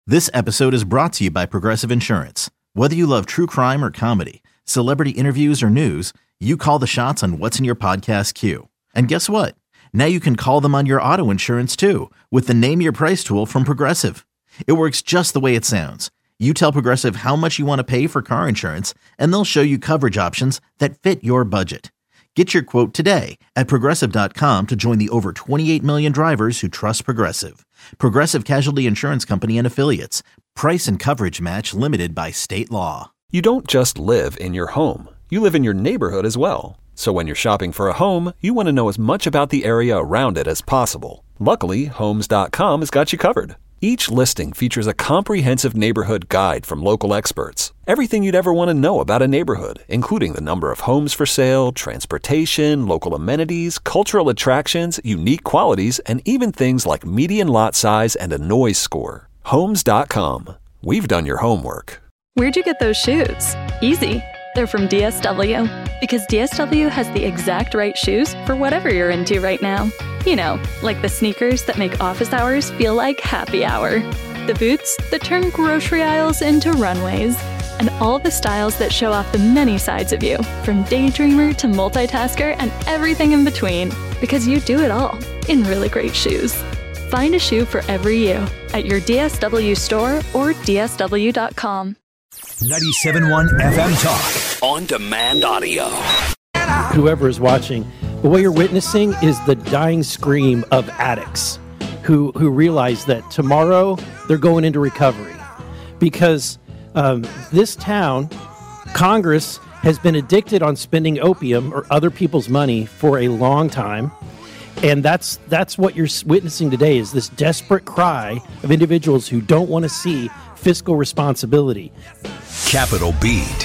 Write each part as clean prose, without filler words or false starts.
This episode is brought to you by Progressive Insurance. Whether you love true crime or comedy, celebrity interviews or news, you call the shots on what's in your podcast queue. And guess what? Now you can call them on your auto insurance too with the Name Your Price tool from Progressive. It works just the way it sounds. You tell Progressive how much you want to pay for car insurance, and they'll show you coverage options that fit your budget. Get your quote today at Progressive.com to join the over 28 million drivers who trust Progressive. Progressive Casualty Insurance Company and Affiliates. Price and coverage match limited by state law. You don't just live in your home. You live in your neighborhood as well. So when you're shopping for a home, you want to know as much about the area around it as possible. Luckily, Homes.com has got you covered. Each listing features a comprehensive neighborhood guide from local experts. Everything you'd ever want to know about a neighborhood, including the number of homes for sale, transportation, local amenities, cultural attractions, unique qualities, and even things like median lot size and a noise score. Homes.com. We've done your homework. Where'd you get those shoes? Easy. They're from DSW. Because DSW has the exact right shoes for whatever you're into right now. You know, like the sneakers that make office hours feel like happy hour. The boots that turn grocery aisles into runways. And all the styles that show off the many sides of you, from daydreamer to multitasker and everything in between. Because you do it all in really great shoes. Find a shoe for every you at your DSW store or DSW.com. 97.1 FM Talk. On demand audio. Whoever is watching, but what you're witnessing is the dying scream of addicts who realize that tomorrow they're going into recovery. Because this town, Congress, has been addicted on spending opium or other people's money for a long time. And that's what you're witnessing today, is this desperate cry of individuals who don't want to see fiscal responsibility. Capital Beat.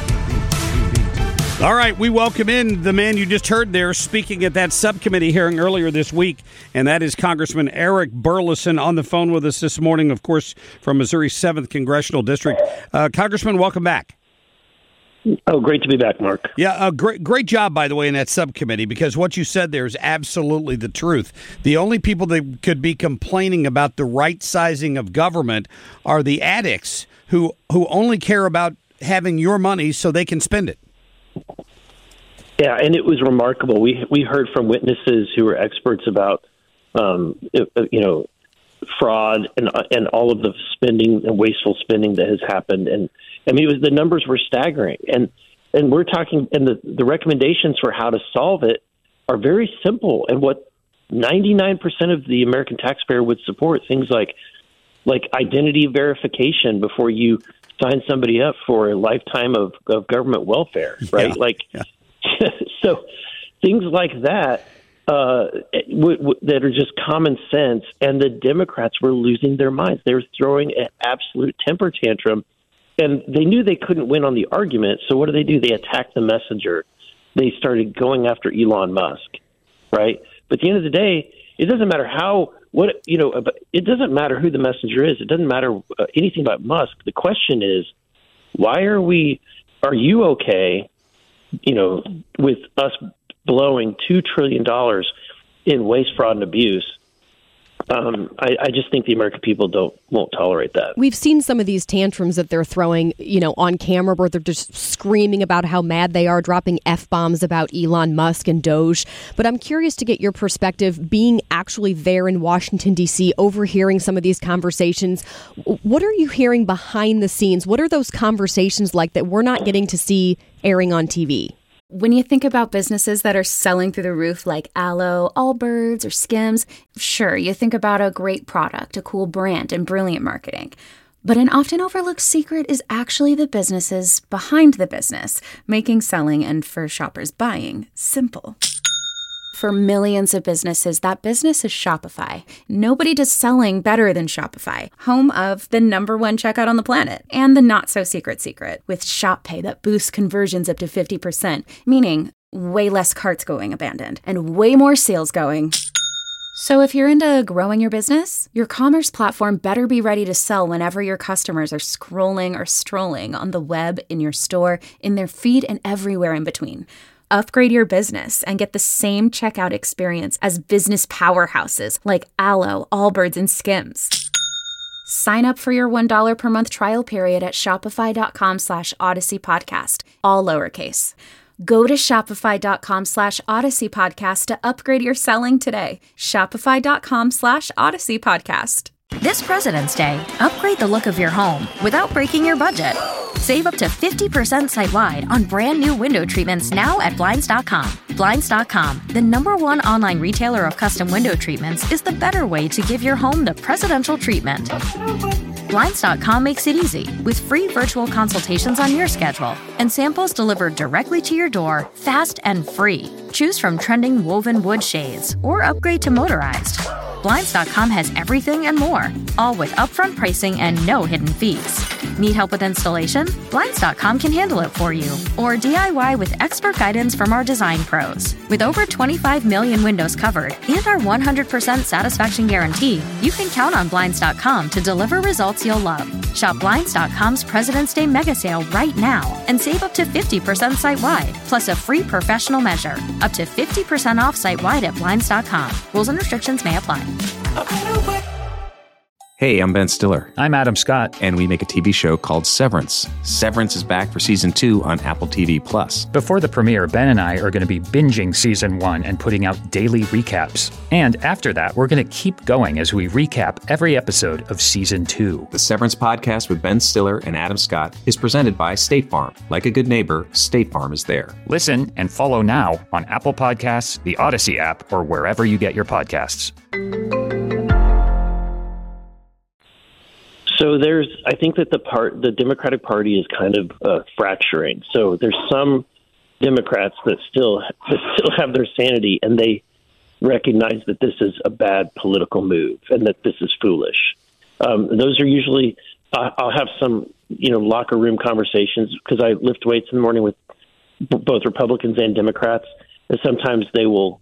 All right, we welcome in the man you just heard there speaking at that subcommittee hearing earlier this week, and that is Congressman Eric Burlison on the phone with us this morning, of course, from Missouri's 7th Congressional District. Congressman, welcome back. Oh, great to be back, Mark. Yeah, great job, by the way, in that subcommittee, because what you said there is absolutely the truth. The only people that could be complaining about the right sizing of government are the addicts who only care about having your money so they can spend it. Yeah, and it was remarkable. We heard from witnesses who were experts about, fraud and all of the spending and wasteful spending that has happened. And I mean, the numbers were staggering. And we're talking, and the recommendations for how to solve it are very simple. And what 99% of the American taxpayer would support, things like identity verification before you sign somebody up for a lifetime of government welfare, right? So things like that that are just common sense. And the Democrats were losing their minds. They were throwing an absolute temper tantrum, and they knew they couldn't win on the argument. So what do? They attacked the messenger. They started going after Elon Musk, right? But at the end of the day, it doesn't matter it doesn't matter who the messenger is. It doesn't matter anything about Musk. The question is, are you okay, with us blowing $2 trillion in waste, fraud, and abuse? I just think the American people won't tolerate that. We've seen some of these tantrums that they're throwing, on camera, where they're just screaming about how mad they are, dropping F-bombs about Elon Musk and Doge. But I'm curious to get your perspective, being actually there in Washington, D.C., overhearing some of these conversations. What are you hearing behind the scenes? What are those conversations like that we're not getting to see airing on TV? When you think about businesses that are selling through the roof like Aloe, Allbirds, or Skims, sure, you think about a great product, a cool brand, and brilliant marketing. But an often overlooked secret is actually the businesses behind the business, making selling and, for shoppers, buying simple. For millions of businesses, that business is Shopify. Nobody does selling better than Shopify, home of the #1 checkout on the planet, and the not-so-secret secret, with Shop Pay that boosts conversions up to 50%, meaning way less carts going abandoned, and way more sales going. So if you're into growing your business, your commerce platform better be ready to sell whenever your customers are scrolling or strolling on the web, in your store, in their feed, and everywhere in between. Upgrade your business and get the same checkout experience as business powerhouses like Aloe, Allbirds, and Skims. Sign up for your $1 per month trial period at shopify.com/Odyssey Podcast, all lowercase. Go to shopify.com/Odyssey Podcast to upgrade your selling today. Shopify.com/Odyssey Podcast. This President's Day, upgrade the look of your home without breaking your budget. Save up to 50% site-wide on brand new window treatments now at Blinds.com. Blinds.com, the #1 online retailer of custom window treatments, is the better way to give your home the presidential treatment. Blinds.com makes it easy with free virtual consultations on your schedule and samples delivered directly to your door, fast and free. Choose from trending woven wood shades or upgrade to motorized. Blinds.com has everything and more, all with upfront pricing and no hidden fees. Need help with installation? Blinds.com can handle it for you. Or DIY with expert guidance from our design pros. With over 25 million windows covered and our 100% satisfaction guarantee, you can count on Blinds.com to deliver results you'll love. Shop Blinds.com's President's Day mega sale right now and save up to 50% site-wide, plus a free professional measure. Up to 50% off site-wide at Blinds.com. Rules and restrictions may apply. Hey, I'm Ben Stiller. I'm Adam Scott. And we make a TV show called Severance. Severance is back for season 2 on Apple TV+. Before the premiere, Ben and I are going to be binging season 1 and putting out daily recaps. And after that, we're going to keep going as we recap every episode of season 2. The Severance podcast with Ben Stiller and Adam Scott is presented by State Farm. Like a good neighbor, State Farm is there. Listen and follow now on Apple Podcasts, the Odyssey app, or wherever you get your podcasts. So I think that the Democratic Party is kind of fracturing. So there's some Democrats that still have their sanity, and they recognize that this is a bad political move and that this is foolish. Those are usually I'll have some locker room conversations because I lift weights in the morning with both Republicans and Democrats, and sometimes they'll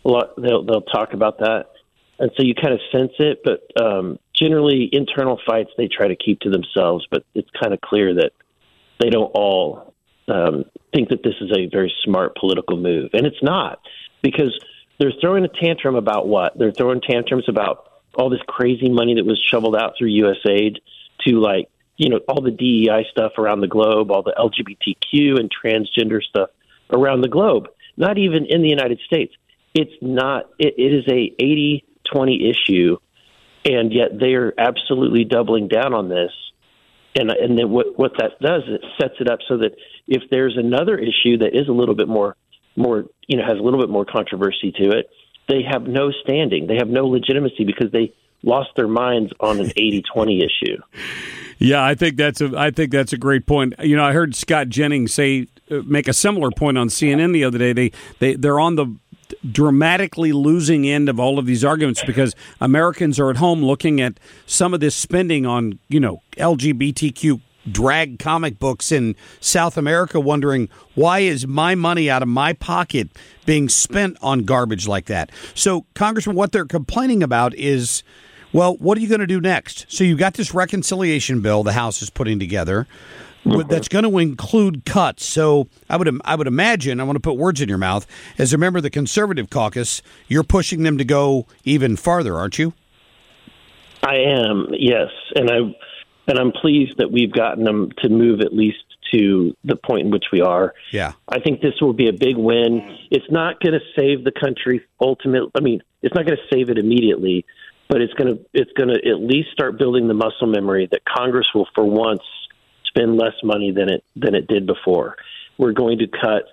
talk about that, and so you kind of sense it, but. Generally, internal fights they try to keep to themselves, but it's kind of clear that they don't all think that this is a very smart political move. And it's not, because they're throwing a tantrum about what? They're throwing tantrums about all this crazy money that was shoveled out through USAID to, all the DEI stuff around the globe, all the LGBTQ and transgender stuff around the globe, not even in the United States. It's not. It is a 80-20 issue. And yet they are absolutely doubling down on this. And then what that does, it sets it up so that if there's another issue that is a little bit more has a little bit more controversy to it, they have no standing. They have no legitimacy because they lost their minds on an 80-20 issue. Yeah, I think that's a great point. I heard Scott Jennings make a similar point on CNN the other day. They're on the dramatically losing end of all of these arguments because Americans are at home looking at some of this spending on, LGBTQ drag comic books in South America, wondering why is my money out of my pocket being spent on garbage like that? So, Congressman, what they're complaining about is, well, what are you going to do next? So you've got this reconciliation bill the House is putting together. That's going to include cuts. So I would imagine, I want to put words in your mouth, as a member of the Conservative Caucus, you're pushing them to go even farther, aren't you? I am, yes, and I'm pleased that we've gotten them to move at least to the point in which we are. Yeah, I think this will be a big win. It's not going to save the country ultimately. I mean, it's not going to save it immediately, but it's going to at least start building the muscle memory that Congress will, for once, spend less money than it did before. We're going to cut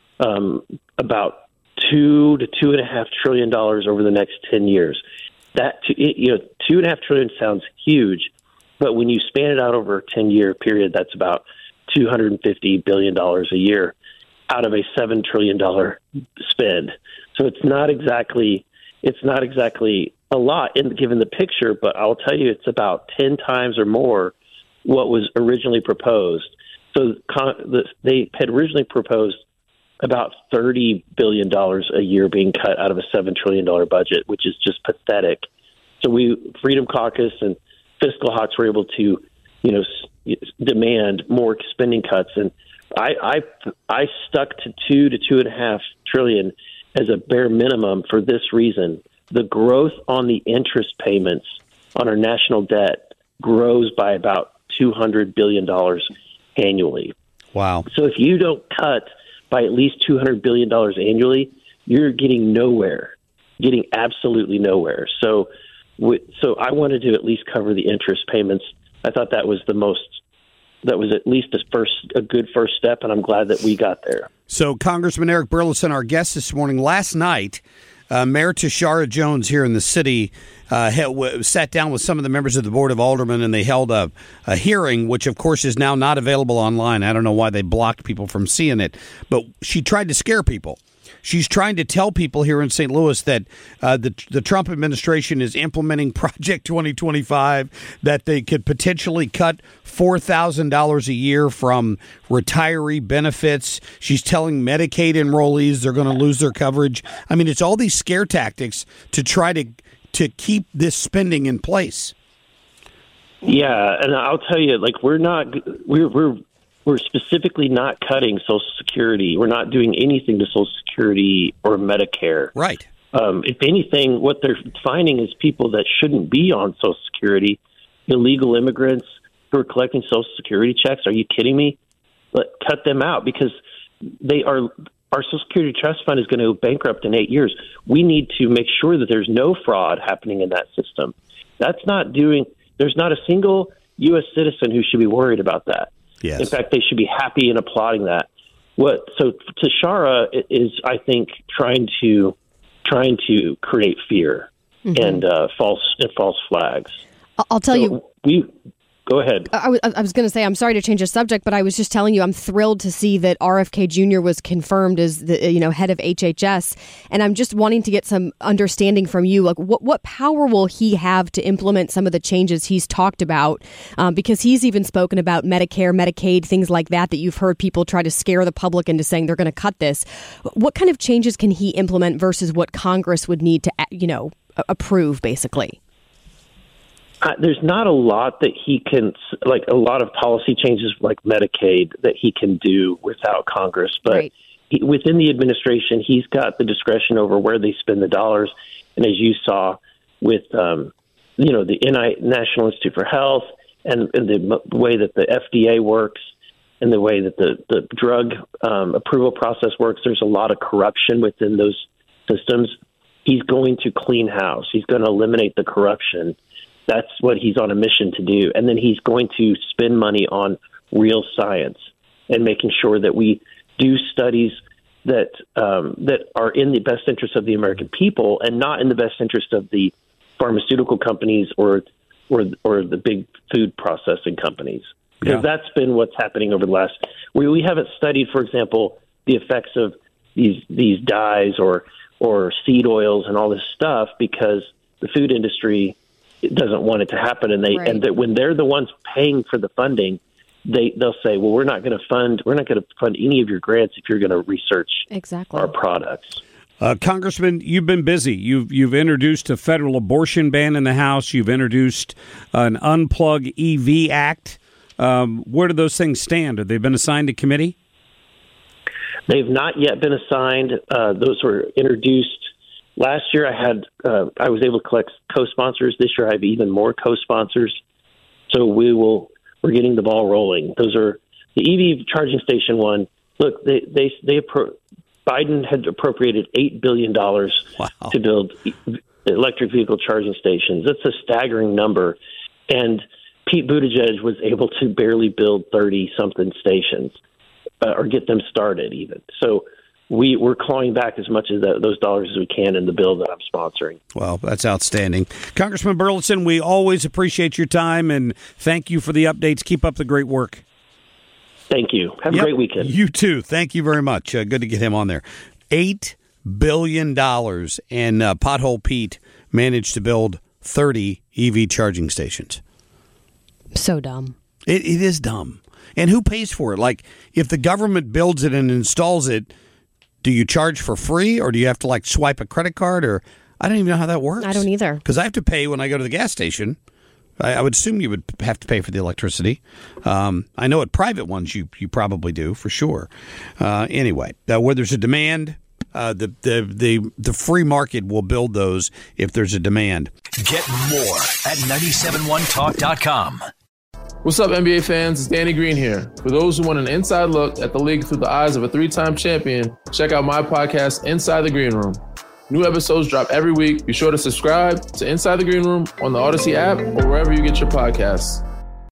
about $2 to $2.5 trillion over the next 10 years. That $2.5 trillion sounds huge, but when you span it out over a 10-year period, that's about $250 billion a year out of a $7 trillion spend. So it's not exactly a lot given the picture, but I'll tell you it's about 10 times or more what was originally proposed. So they had originally proposed about $30 billion a year being cut out of a $7 trillion budget, which is just pathetic. So Freedom Caucus and Fiscal Hawks were able to, demand more spending cuts. And I stuck to $2 to $2.5 trillion as a bare minimum for this reason. The growth on the interest payments on our national debt grows by about $200 billion annually. Wow. So if you don't cut by at least $200 billion annually, you're getting nowhere, getting absolutely nowhere. So I wanted to at least cover the interest payments. I thought that was at least a good first step, and I'm glad that we got there. So Congressman Eric Burlison, our guest this morning, last night, Mayor Tishaura Jones here in the city sat down with some of the members of the Board of Aldermen, and they held a hearing, which, of course, is now not available online. I don't know why they blocked people from seeing it, but she tried to scare people. She's trying to tell people here in St. Louis that the Trump administration is implementing Project 2025, that they could potentially cut $4,000 a year from retiree benefits. She's telling Medicaid enrollees they're going to lose their coverage. I mean, it's all these scare tactics to try to keep this spending in place. Yeah, and I'll tell you, like, we're specifically not cutting Social Security. We're not doing anything to Social Security or Medicare. Right. If anything, what they're finding is people that shouldn't be on Social Security, illegal immigrants who are collecting Social Security checks. Are you kidding me? Cut them out, because our Social Security Trust Fund is going to go bankrupt in 8 years. We need to make sure that there's no fraud happening in that system. There's not a single U.S. citizen who should be worried about that. Yes. In fact, they should be happy and applauding that. So Tishaura is, I think, trying to create fear and false flags. I'll tell you. Go ahead. I was going to say, I'm sorry to change the subject, but I was just telling you I'm thrilled to see that RFK Jr. was confirmed as the head of HHS, and I'm just wanting to get some understanding from you. Like, what power will he have to implement some of the changes he's talked about? Because he's even spoken about Medicare, Medicaid, things like that you've heard people try to scare the public into saying they're going to cut this. What kind of changes can he implement versus what Congress would need to, approve, basically? There's not a lot that he can, like a lot of policy changes like Medicaid that he can do without Congress. But right. Within the administration, he's got the discretion over where they spend the dollars. And as you saw with, the National Institute for Health and the way that the FDA works and the way that the drug approval process works, there's a lot of corruption within those systems. He's going to clean house. He's going to eliminate the corruption. That's what he's on a mission to do. And then he's going to spend money on real science and making sure that we do studies that are in the best interest of the American people and not in the best interest of the pharmaceutical companies or the big food processing companies. Because that's been what's happening over the last. We haven't studied, for example, the effects of these dyes or seed oils and all this stuff, because the food industry doesn't want it to happen, and when they're the ones paying for the funding, they'll say, "Well, we're not going to fund any of your grants if you're going to research our products." Congressman, you've been busy. You've introduced a federal abortion ban in the House. You've introduced an Unplug EV Act. Where do those things stand? Have they been assigned to committee? They've not yet been assigned. Those were introduced. Last year, I was able to collect co-sponsors. This year, I have even more co-sponsors. So we're getting the ball rolling. Those are the EV charging station one. Look, Biden had appropriated $8 billion to build electric vehicle charging stations. That's a staggering number. And Pete Buttigieg was able to barely build 30-something stations or get them started even. So we're clawing back as much of those dollars as we can in the bill that I'm sponsoring. Well, that's outstanding. Congressman Burlison, we always appreciate your time, and thank you for the updates. Keep up the great work. Thank you. Have a great weekend. You too. Thank you very much. Good to get him on there. $8 billion, and Pothole Pete managed to build 30 EV charging stations. So dumb. It is dumb. And who pays for it? Like, if the government builds it and installs it, do you charge for free, or do you have to swipe a credit card? Or I don't even know how that works. I don't either. Because I have to pay when I go to the gas station. I would assume you would have to pay for the electricity. I know at private ones you probably do, for sure. Anyway, where there's a demand, the free market will build those if there's a demand. Get more at 971talk.com. What's up, NBA fans? It's Danny Green here. For those who want an inside look at the league through the eyes of a 3-time champion, check out my podcast, Inside the Green Room. New episodes drop every week. Be sure to subscribe to Inside the Green Room on the Odyssey app or wherever you get your podcasts.